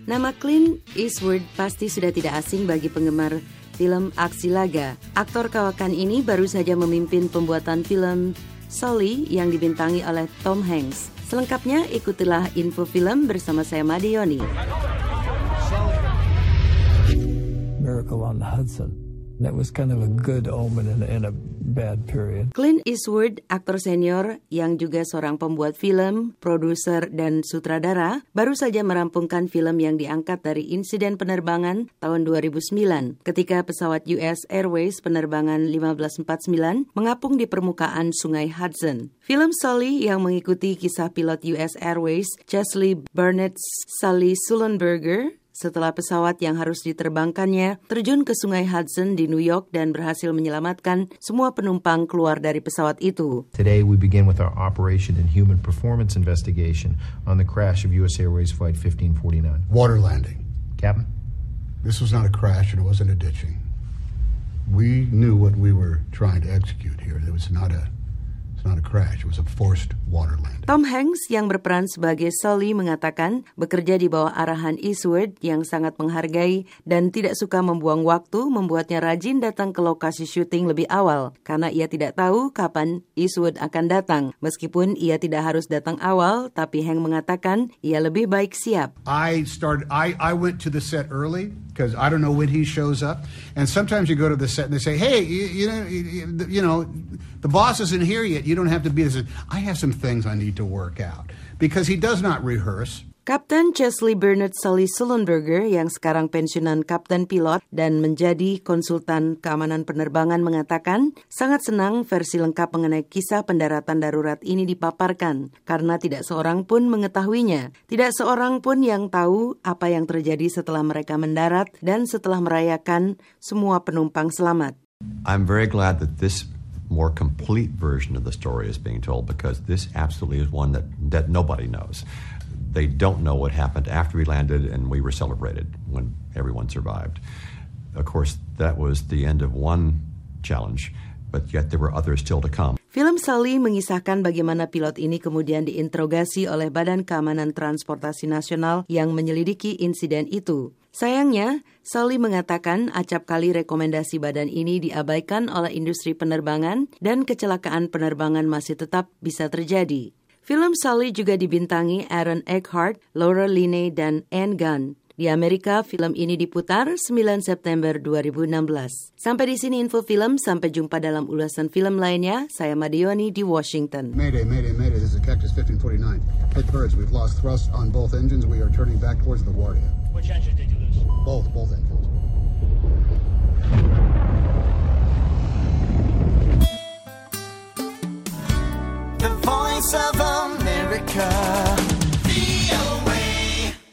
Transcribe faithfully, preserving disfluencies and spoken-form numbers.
Nama Clint Eastwood pasti sudah tidak asing bagi penggemar film aksi laga. Aktor kawakan ini baru saja memimpin pembuatan film Sully yang dibintangi oleh Tom Hanks. Selengkapnya ikutilah info film bersama saya Madioni. Miracle on the Hudson. That was kind of a good omen in, in a bad period. Clint Eastwood, aktor senior yang juga seorang pembuat film, produser, dan sutradara, baru saja merampungkan film yang diangkat dari insiden penerbangan tahun dua ribu sembilan ketika pesawat U S Airways penerbangan lima belas empat puluh sembilan mengapung di permukaan sungai Hudson. Film Sully yang mengikuti kisah pilot U S Airways Chesley Burnett Sully Sullenberger setelah pesawat yang harus diterbangkannya terjun ke sungai Hudson di New York dan berhasil menyelamatkan semua penumpang keluar dari pesawat itu. Today we begin with our Operation and Human Performance Investigation on the crash of U S Airways Flight fifteen forty-nine. Water landing. Captain? This was not a crash and it wasn't a ditching. We knew what we were trying to execute here. It was not a It's not a crash, it was a forced water landing. Tom Hanks yang berperan sebagai Sully mengatakan bekerja di bawah arahan Eastwood yang sangat menghargai dan tidak suka membuang waktu membuatnya rajin datang ke lokasi syuting lebih awal karena ia tidak tahu kapan Eastwood akan datang. Meskipun ia tidak harus datang awal, tapi Hanks mengatakan ia lebih baik siap. I started I I went to the set early because I don't know when he shows up, and sometimes you go to the set and they say, "Hey, you, you know, you, you know, the boss isn't here yet. You don't have to be this." I have some things I need to work out because he does not rehearse. Kapten Chesley Burnett Sully Sullenberger yang sekarang pensiunan kapten pilot dan menjadi konsultan keamanan penerbangan mengatakan sangat senang versi lengkap mengenai kisah pendaratan darurat ini dipaparkan karena tidak seorang pun mengetahuinya. Tidak seorang pun yang tahu apa yang terjadi setelah mereka mendarat dan setelah merayakan semua penumpang selamat. I'm very glad that this more complete version of the story is being told because this absolutely is one that, that nobody knows. They don't know what happened after we landed and we were celebrated when everyone survived. Of course, that was the end of one challenge, but yet there were others still to come. Film Sully mengisahkan bagaimana pilot ini kemudian diinterogasi oleh Badan Keamanan Transportasi Nasional yang menyelidiki insiden itu. Sayangnya, Sully mengatakan acap kali rekomendasi badan ini diabaikan oleh industri penerbangan dan kecelakaan penerbangan masih tetap bisa terjadi. Film Sully juga dibintangi Aaron Eckhart, Laura Linney, dan Anne Gunn. Di Amerika, film ini diputar sembilan September dua ribu enam belas. Sampai di sini info film, sampai jumpa dalam ulasan film lainnya. Saya Madioni di Washington. Mayday, mayday, mayday, this is Cactus fifteen forty-nine. Hit birds, we've lost thrust on both engines. We are turning back towards the Warrior. Which engine did you lose? Both, both engines. The Voice of America.